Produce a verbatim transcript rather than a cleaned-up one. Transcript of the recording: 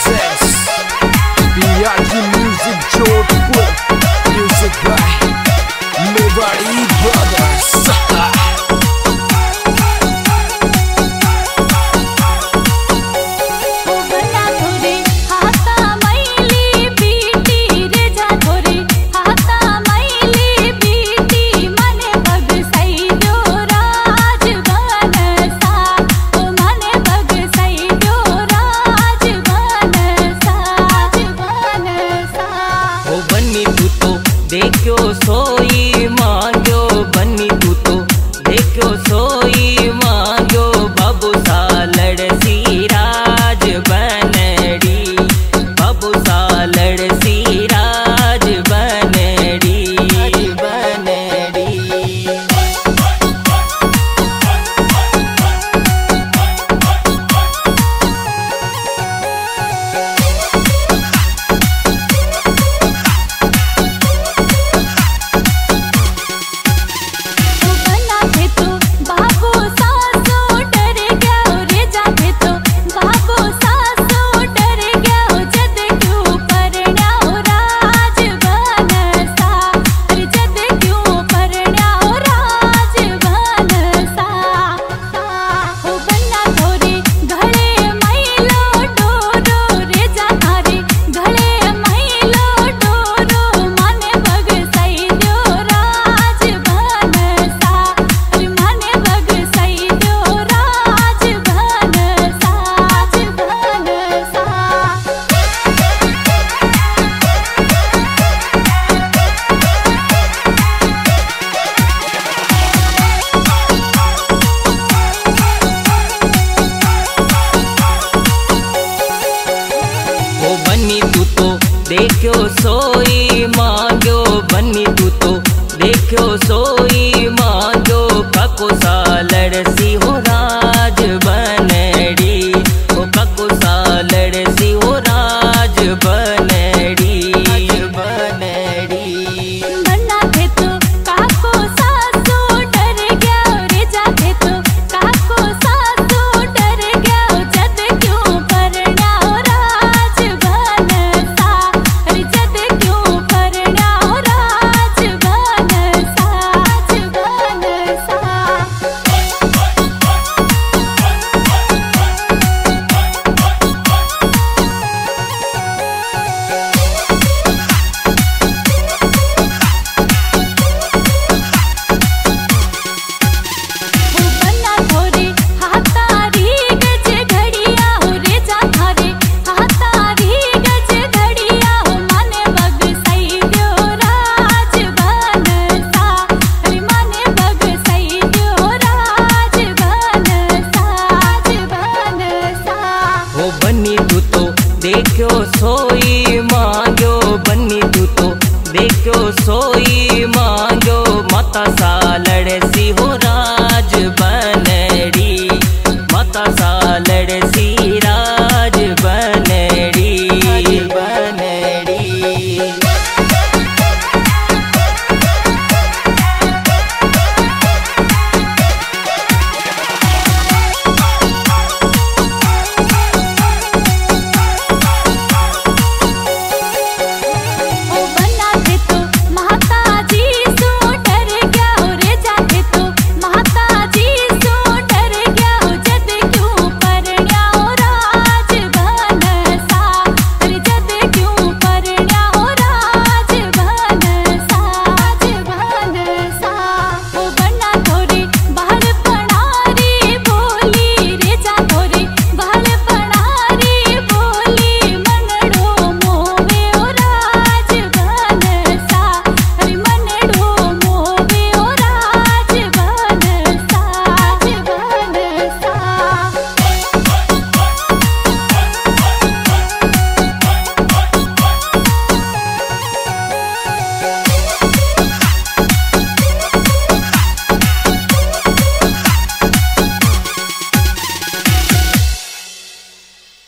Princess B R G Music Jodhpur Music by Mewari Brothers देखो सोई मांगो बन्नी तू तो देखो सोई मांगो बाबू सा लड़सी राज बनड़ी बाबू सा लड़सी राज बनड़ी बनड़ी देखो सोई मांगो बन्नी तू तो देखो सोई मांगो काको सा लड़सी हो राज बनड़ी ओ काको सा लड़सी हो राज बनड़ी बनड़ी बन्ना थे तो काको सासू डर गया रे जाते तो काको सासू डर गया जद क्यों परना राज बनसा जद क्यों परना राज बनसा बनसा देखो सोई मांगो बन्नी तू तो देखो सोई मांगो माता सा